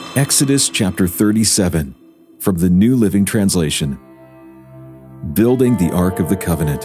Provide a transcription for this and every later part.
Exodus chapter 37, from the New Living Translation. Building the Ark of the Covenant.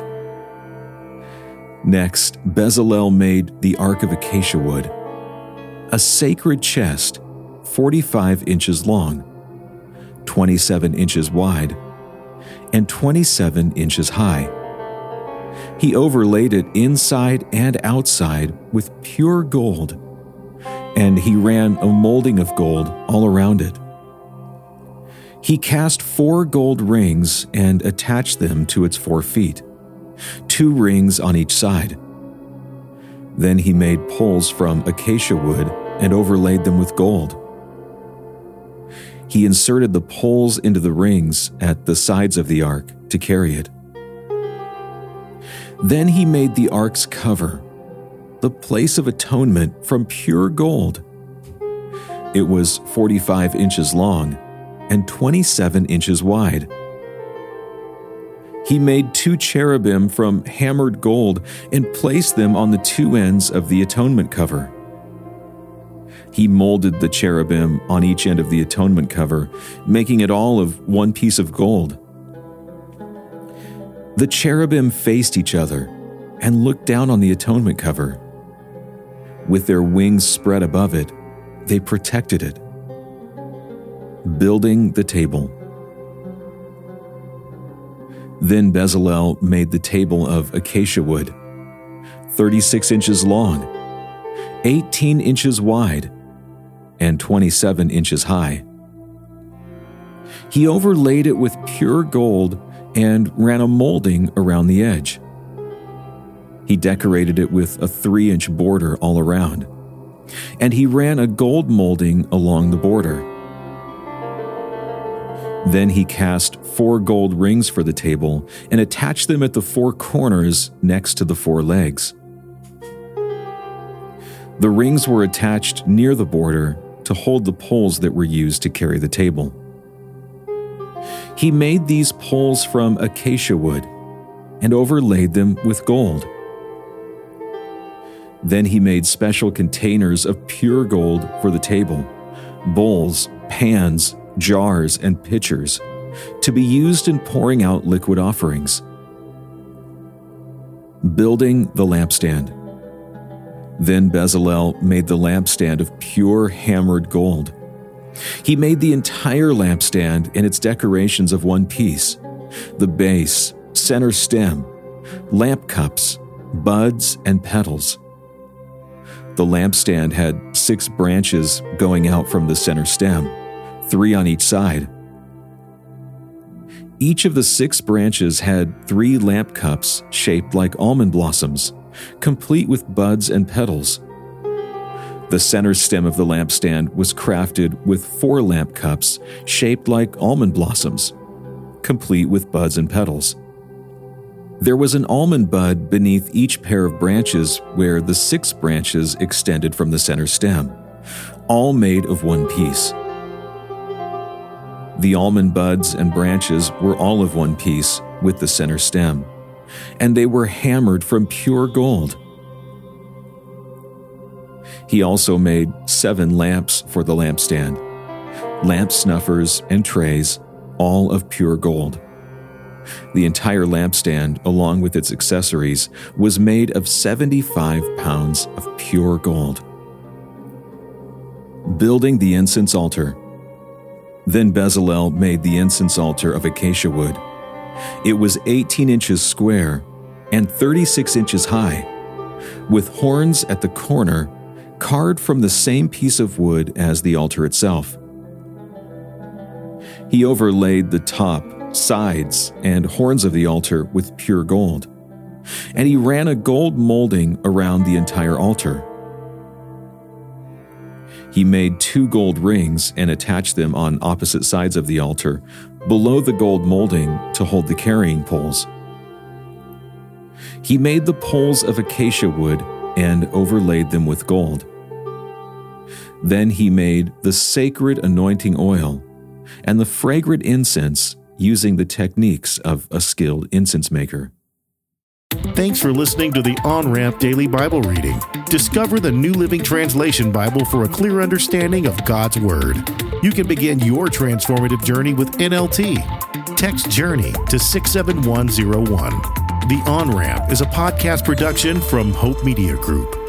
Next, Bezalel made the Ark of acacia wood, a sacred chest 45 inches long, 27 inches wide, and 27 inches high. He overlaid it inside and outside with pure gold, and he ran a molding of gold all around it. He cast 4 gold rings and attached them to its 4 feet, 2 rings on each side. Then he made poles from acacia wood and overlaid them with gold. He inserted the poles into the rings at the sides of the ark to carry it. Then he made the ark's cover, the place of atonement, from pure gold. It was 45 inches long and 27 inches wide. He made 2 cherubim from hammered gold and placed them on the 2 ends of the atonement cover. He molded the cherubim on each end of the atonement cover, making it all of 1 piece of gold. The cherubim faced each other and looked down on the atonement cover. With their wings spread above it, they protected it. Building the table. Then Bezalel made the table of acacia wood, 36 inches long, 18 inches wide, and 27 inches high. He overlaid it with pure gold and ran a molding around the edge. He decorated it with a 3-inch border all around, and he ran a gold molding along the border. Then he cast 4 gold rings for the table and attached them at the 4 corners next to the 4 legs. The rings were attached near the border to hold the poles that were used to carry the table. He made these poles from acacia wood and overlaid them with gold. Then he made special containers of pure gold for the table, bowls, pans, jars, and pitchers, to be used in pouring out liquid offerings. Building the lampstand. Then Bezalel made the lampstand of pure hammered gold. He made the entire lampstand and its decorations of 1 piece: the base, center stem, lamp cups, buds, and petals. The lampstand had 6 branches going out from the center stem, 3 on each side. Each of the 6 branches had 3 lamp cups shaped like almond blossoms, complete with buds and petals. The center stem of the lampstand was crafted with 4 lamp cups shaped like almond blossoms, complete with buds and petals. There was an almond bud beneath each pair of branches where the 6 branches extended from the center stem, all made of 1 piece. The almond buds and branches were all of 1 piece with the center stem, and they were hammered from pure gold. He also made 7 lamps for the lampstand, lamp snuffers and trays, all of pure gold. The entire lampstand, along with its accessories, was made of 75 pounds of pure gold. Building the incense altar. Then Bezalel made the incense altar of acacia wood. It was 18 inches square and 36 inches high, with horns at the corner carved from the same piece of wood as the altar itself. He overlaid the top, sides, and horns of the altar with pure gold, and he ran a gold molding around the entire altar. He made 2 gold rings and attached them on opposite sides of the altar, below the gold molding to hold the carrying poles. He made the poles of acacia wood and overlaid them with gold. Then he made the sacred anointing oil and the fragrant incense using the techniques of a skilled incense maker. Thanks for listening to the On-Ramp Daily Bible Reading. Discover the New Living Translation Bible for a clear understanding of God's Word. You can begin your transformative journey with NLT. Text JOURNEY to 67101. The On-Ramp is a podcast production from Hope Media Group.